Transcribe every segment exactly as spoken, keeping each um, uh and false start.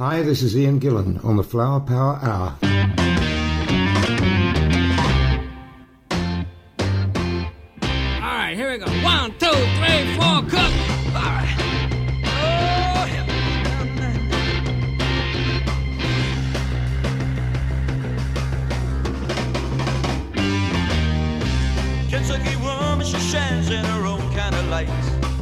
Hi, this is Ian Gillan on the Flower Power Hour. All right, here we go. One, two, three, four, cook. All right. Oh, yeah. Kentucky woman, she shines in her own kind of light.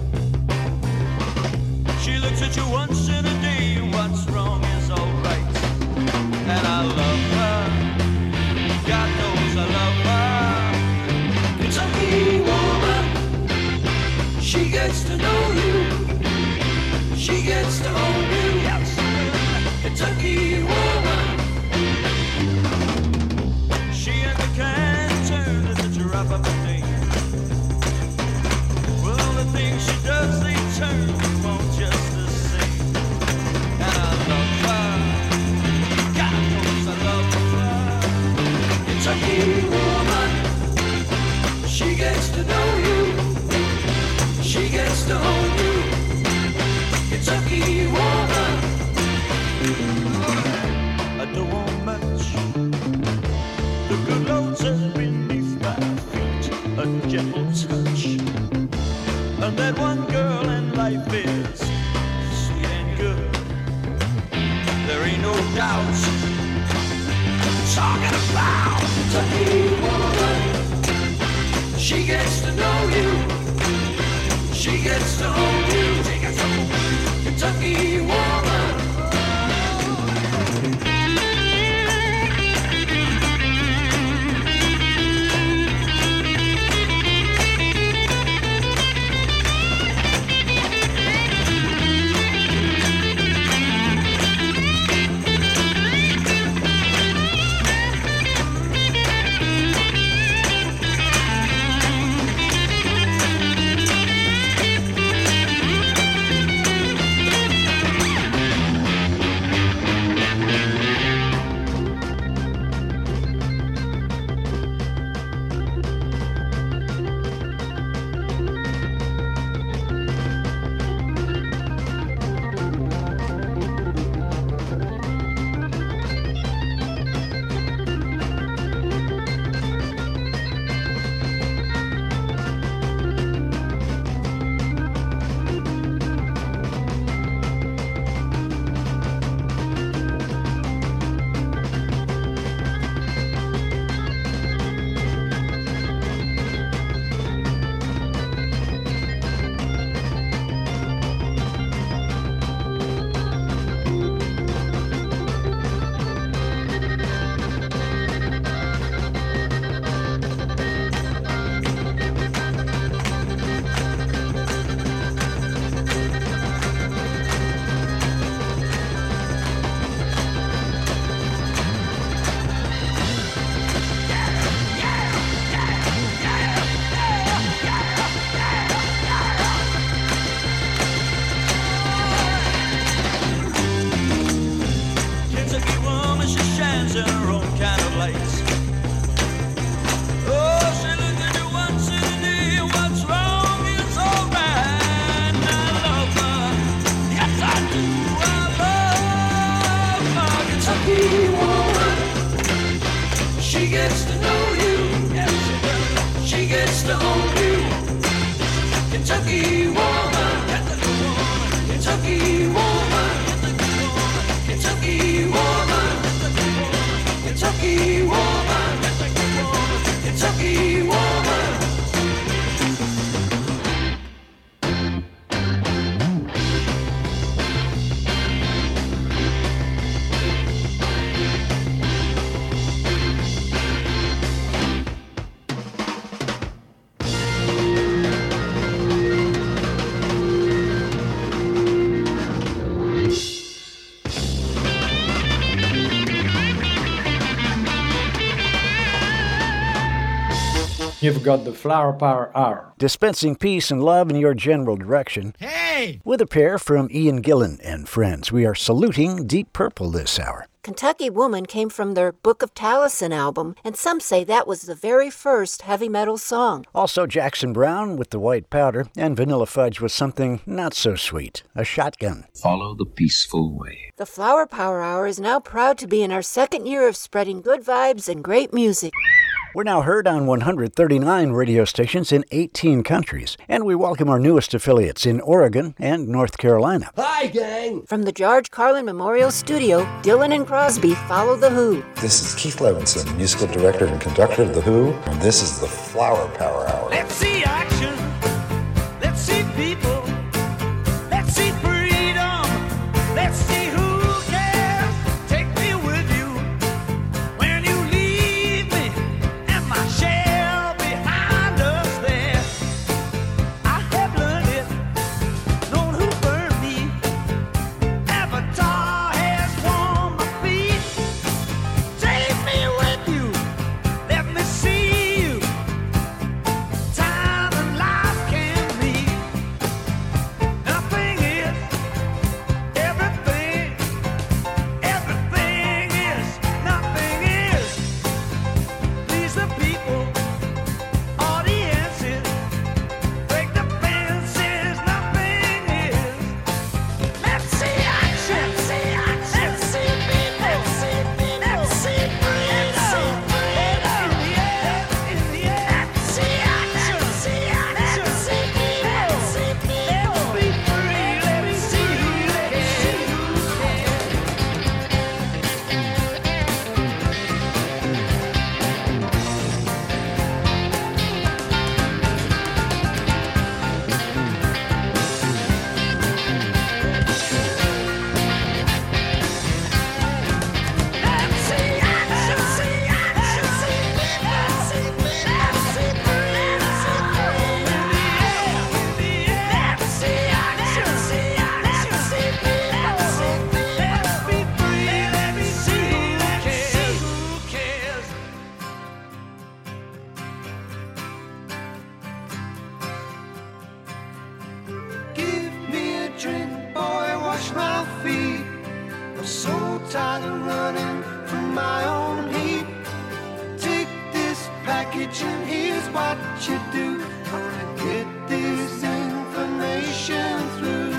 She looks at you once in a day, what's wrong is alright. And I love her, God knows I love her. Kentucky woman, she gets to know you, she gets to own you. Yes. Kentucky woman, she ain't the kind turn at the drop of a thing. Well, the things she does, they turn you on just the same. And I love her, God knows I love her. Kentucky woman, she gets to know you, she gets to own you. Kentucky woman, I don't want much. The good Lord says beneath my feet, a gentle touch. And that one girl in life is sweet and good. There ain't no doubt. Talking about Kentucky woman, she gets to know you, she gets to own you. Kentucky woman. You've got the Flower Power Hour. Dispensing peace and love in your general direction. Hey! With a pair from Ian Gillan and friends. We are saluting Deep Purple this hour. Kentucky Woman came from their Book of Taliesin album, and some say that was the very first heavy metal song. Also Jackson Browne with The White Powder, and Vanilla Fudge with something not so sweet, A Shotgun. Follow the peaceful way. The Flower Power Hour is now proud to be in our second year of spreading good vibes and great music. We're now heard on one hundred thirty-nine radio stations in eighteen countries, and we welcome our newest affiliates in Oregon and North Carolina. Hi, gang! From the George Carlin Memorial Studio, Dylan and Crosby follow The Who. This is Keith Levinson, musical director and conductor of The Who, and this is the Flower Power Hour. Let's see action. Let's see people. Let's see freedom. Let's see who cares. Take me with you. When you leave me and my shell behind us there, I have learned it, known who burned me. Avatar has warmed my feet. Take me with you. Let me see you. Time and life can be. Nothing is. Everything. Everything is. Nothing is. Please the people. Audiences. Break the fences. Nothing is. Let's see action. Let's see action. Let's see people. Let's see people. Let's see freedom. Freedom. In the air. In the air. Let's see action. Let's see action. Let's see people. Let's see people. Let's be free. Let's see who Let's see action. Let's see action. Let's see people. Let's see people. Let's see free. Let's see free. In the air. In the air. Let's see action. Let's see action. Let's see people. Let's see people. Let's be free. Let's see who cares. Who cares? Give me a drink, boy, wash my feet. I'm so tired of running from my own heat. Take this package and here's what you do. Gonna get this information through.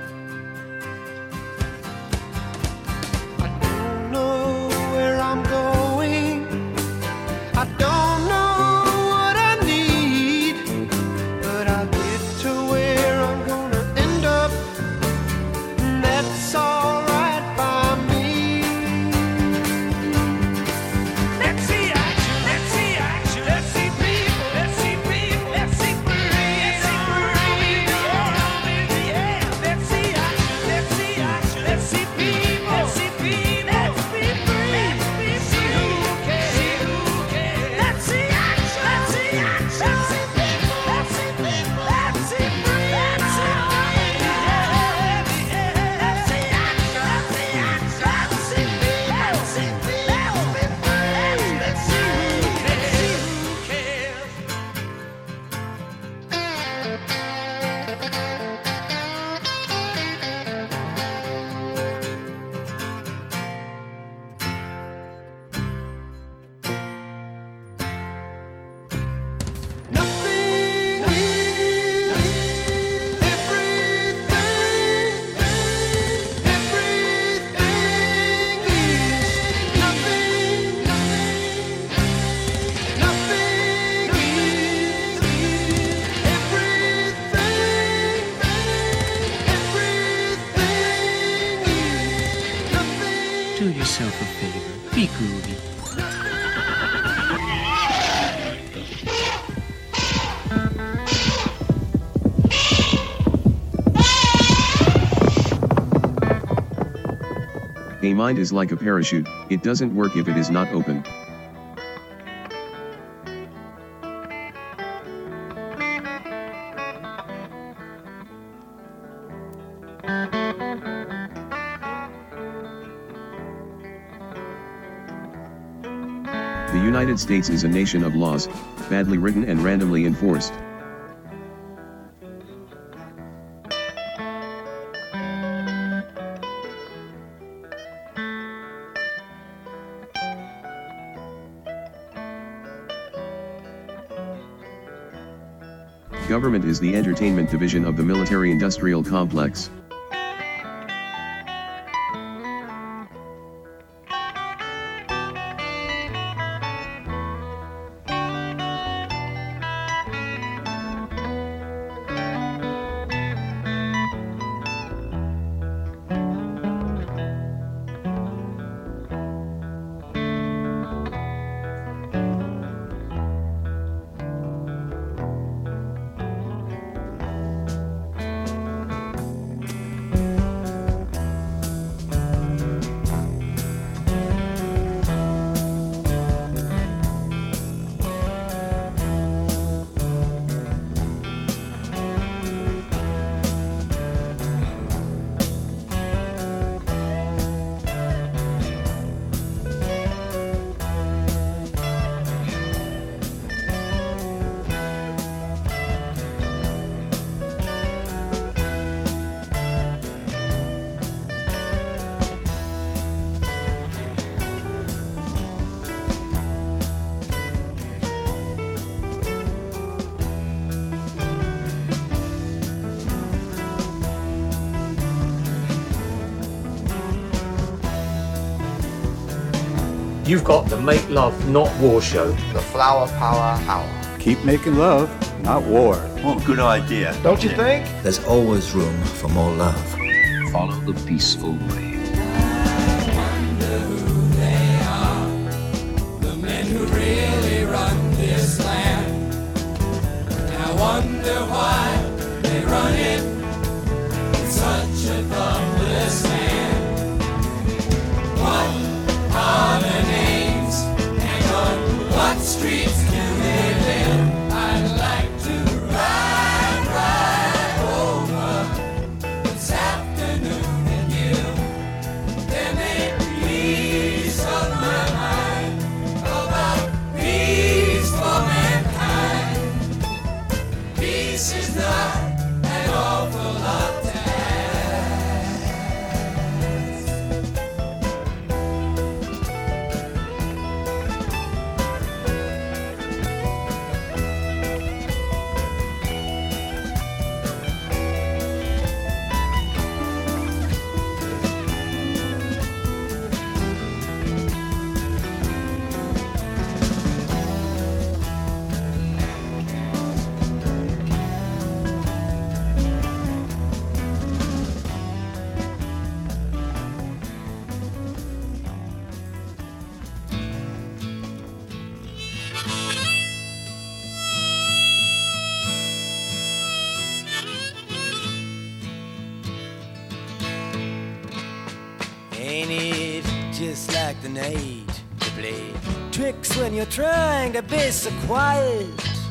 I don't know where I'm going. I don't know what I need, but I'll get to where I'm gonna end up, and that's alright by me. Let's see action, let's see action, let's see people, let's see people, let's see free, let's see freedom in the air. Let's see action, let's see action, let's see people, let's see people, let's be free, let's be see who cares, see who cares. Let's see action, let's see action, let's see people, let's see people, let's see free, let's see free, let's see action, let's see action, let's see people, let's see people, let's be free, let's see who cares, who cares. Nothing is everything. Everything is nothing. Nothing is everything. Everything is nothing. Do yourself a favor. Be groovy. A mind is like a parachute, it doesn't work if it is not open. The United States is a nation of laws, badly written and randomly enforced. Government is the entertainment division of the military-industrial complex. You've got the Make Love, Not War show. The Flower Power Hour. Keep making love, not war. What a good idea. Don't you think? There's always room for more love. Follow the peaceful way. I wonder who they are, the men who really run this land. And I wonder why they run it in such a thoughtless man. What are their names, and on what streets do they live? I'd like to ride, ride over this afternoon and give them a piece of my mind about peace for mankind. Peace is not an awful lot to Ain't it just like the night to play tricks when you're trying to be so quiet?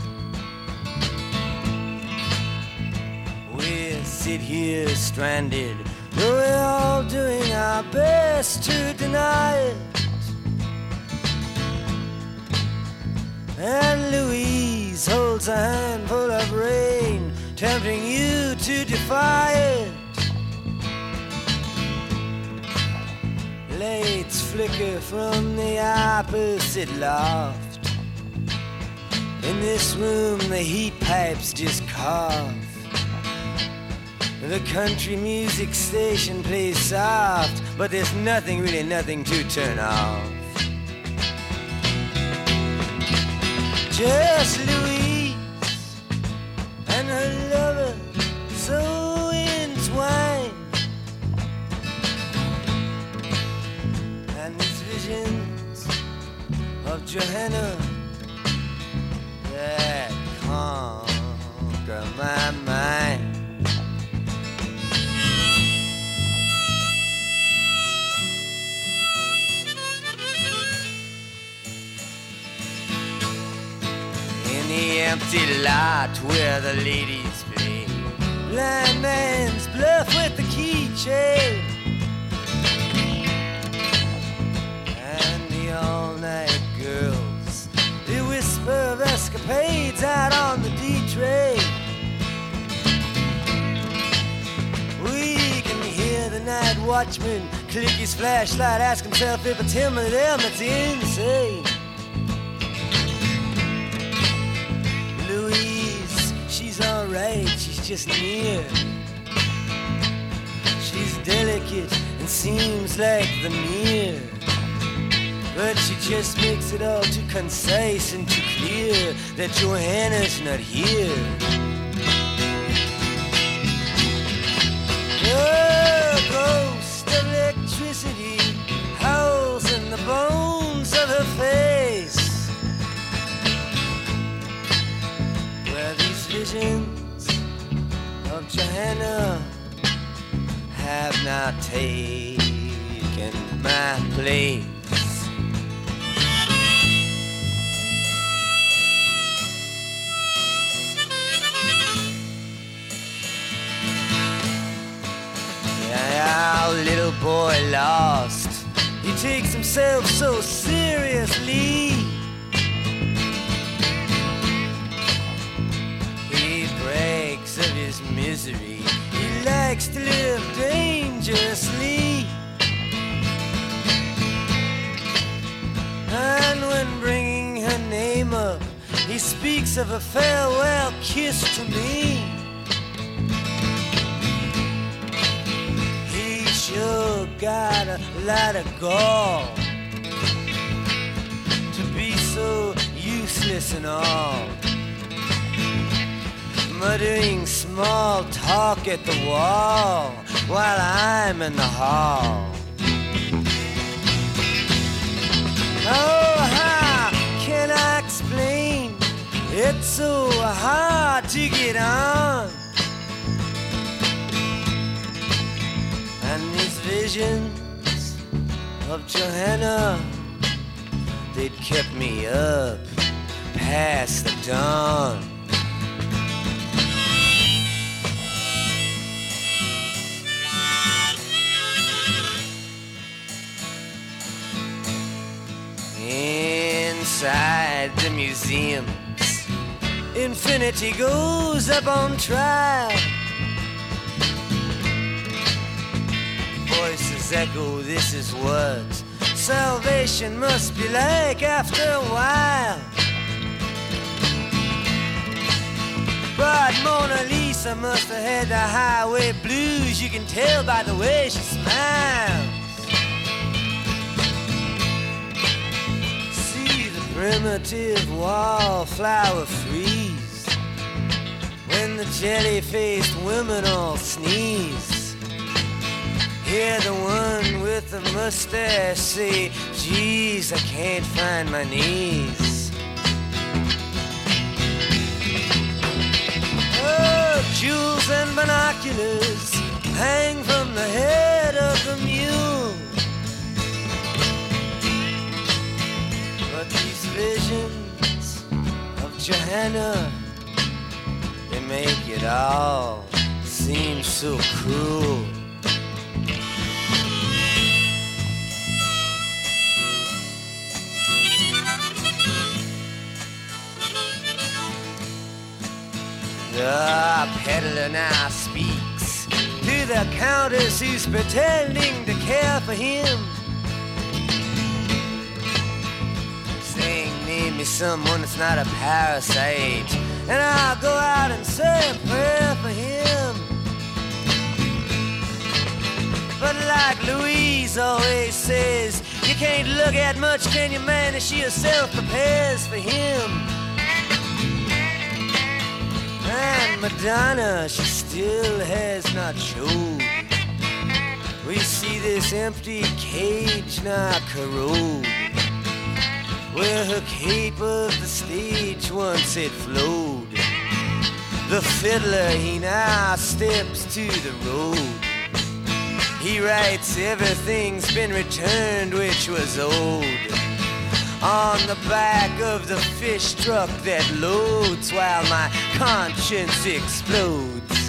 We sit here stranded, though we're all doing our best to deny it. And Louise holds a handful of rain, tempting you to defy it. Lights flicker from the opposite loft. In this room the heat pipes just cough. The country music station plays soft, but there's nothing, really nothing to turn off. Just Louise and her lover so entwined. And these visions of Johanna that conquer my mind. In the empty lot where the ladies play blind man's bluff with the keychain. All-night girls, they whisper of escapades out on the D-train. We can hear the night watchman click his flashlight, ask himself if it's him or them that's insane. Louise, she's on right, she's just near. She's delicate and seems like the mirror, but she just makes it all too concise and too clear that Johanna's not here. The ghost of electricity howls in the bones of her face, where these visions of Johanna have not taken my place. Our little boy lost, he takes himself so seriously. He brags of his misery, he likes to live dangerously. And when bringing her name up, he speaks of a farewell kiss to me. Sure got a lot of gall to be so useless and all, muttering small talk at the wall while I'm in the hall. Oh, how can I explain? It's so hard to get on. And these visions of Johanna, they'd kept me up past the dawn. Inside the museums, infinity goes up on trial. Voices echo, this is what salvation must be like after a while. But Mona Lisa must have had the highway blues, you can tell by the way she smiles. See the primitive wallflower freeze when the jelly-faced women all sneeze. Hear the one with the mustache say, geez, I can't find my knees. Oh, jewels and binoculars hang from the head of the mule. But these visions of Johanna, they make it all seem so cruel. The peddler now speaks to the countess who's pretending to care for him, saying, name me someone that's not a parasite, and I'll go out and say a prayer for him. But like Louise always says, you can't look at much, can you, man, as she herself prepares for him. And Madonna, she still has not showed. We see this empty cage now corrode, where her cape of the stage once it flowed. The fiddler, he now steps to the road. He writes everything's been returned which was old on the back of the fish truck that loads while my conscience explodes.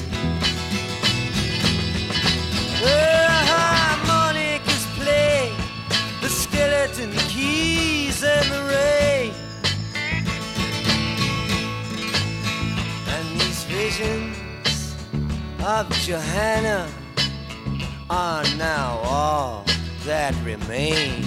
The harmonicas play, the skeleton keys and the rain, and these visions of Johanna are now all that remain.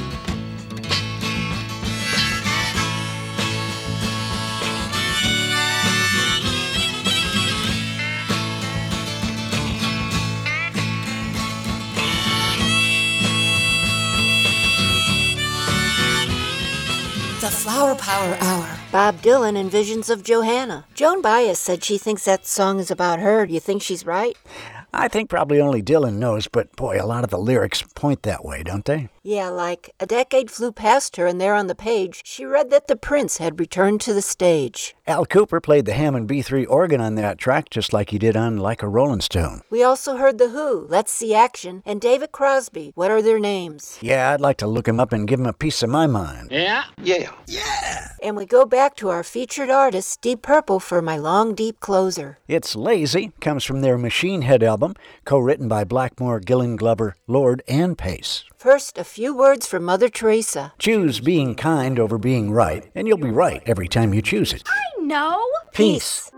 the Flower Power Hour. Bob Dylan in Visions of Johanna. Joan Baez said she thinks that song is about her. Do you think she's right? I think probably only Dylan knows, but boy, a lot of the lyrics point that way, don't they? Yeah, like, a decade flew past her and there on the page, she read that the prince had returned to the stage. Al Cooper played the Hammond B three organ on that track, just like he did on Like a Rolling Stone. We also heard The Who, Let's See Action, and David Crosby. What are their names? Yeah, I'd like to look him up and give him a piece of my mind. Yeah? Yeah. Yeah! And we go back to our featured artist, Deep Purple, for My Long Deep Closer. It's Lazy, comes from their Machine Head album, co-written by Blackmore, Gillan Glover, Lord, and Pace. First, a few words from Mother Teresa. Choose being kind over being right, and you'll be right every time you choose it. I know. Peace.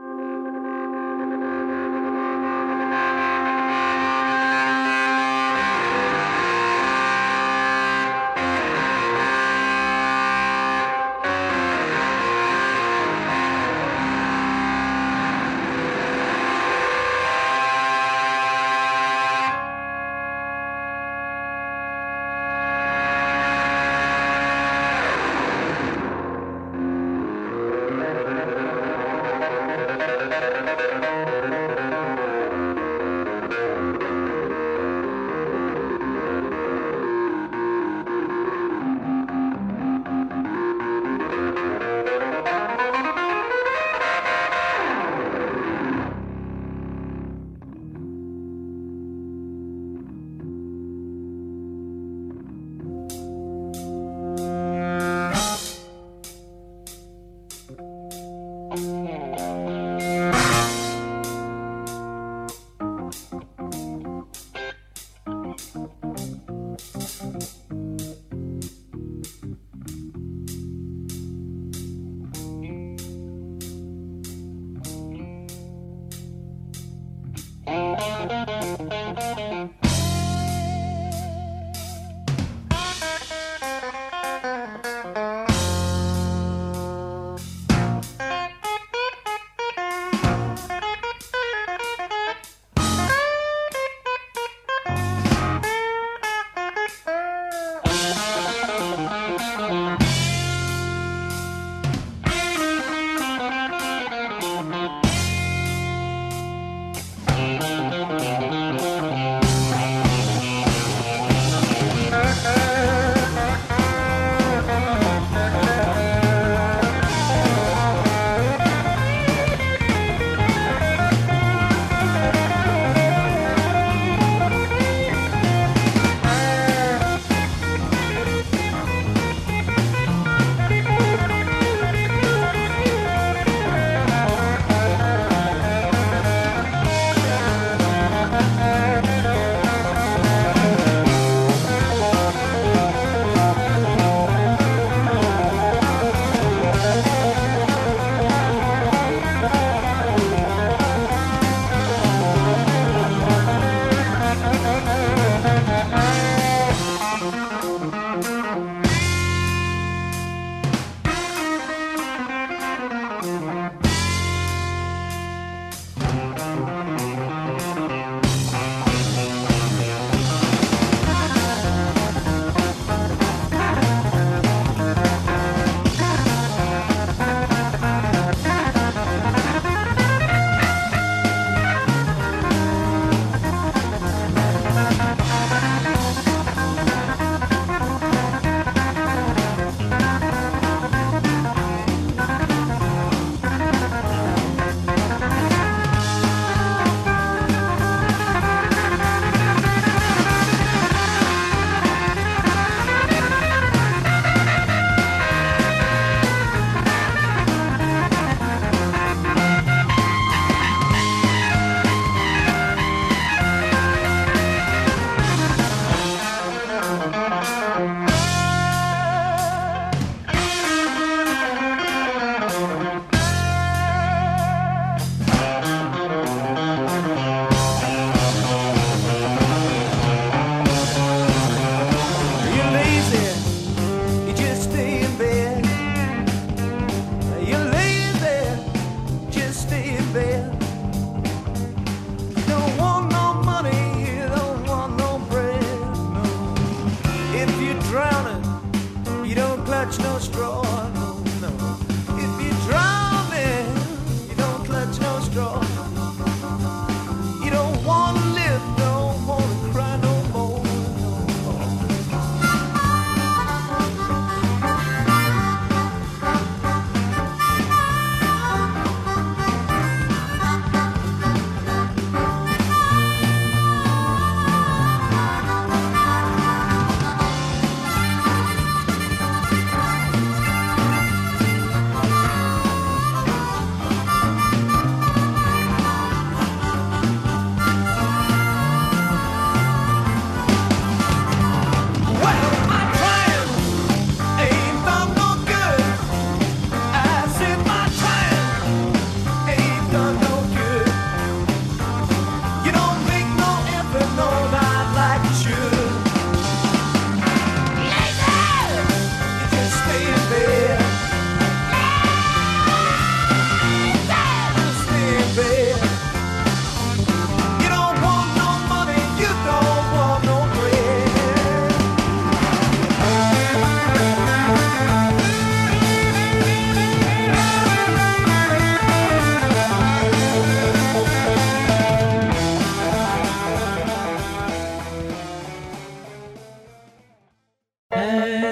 clutch no straw.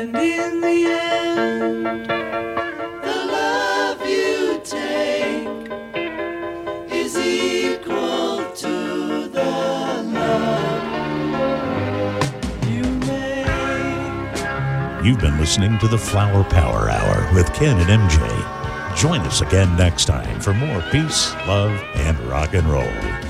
And in the end, the love you take is equal to the love you make. You've been listening to the Flower Power Hour with Ken and M J. Join us again next time for more peace, love, and rock and roll.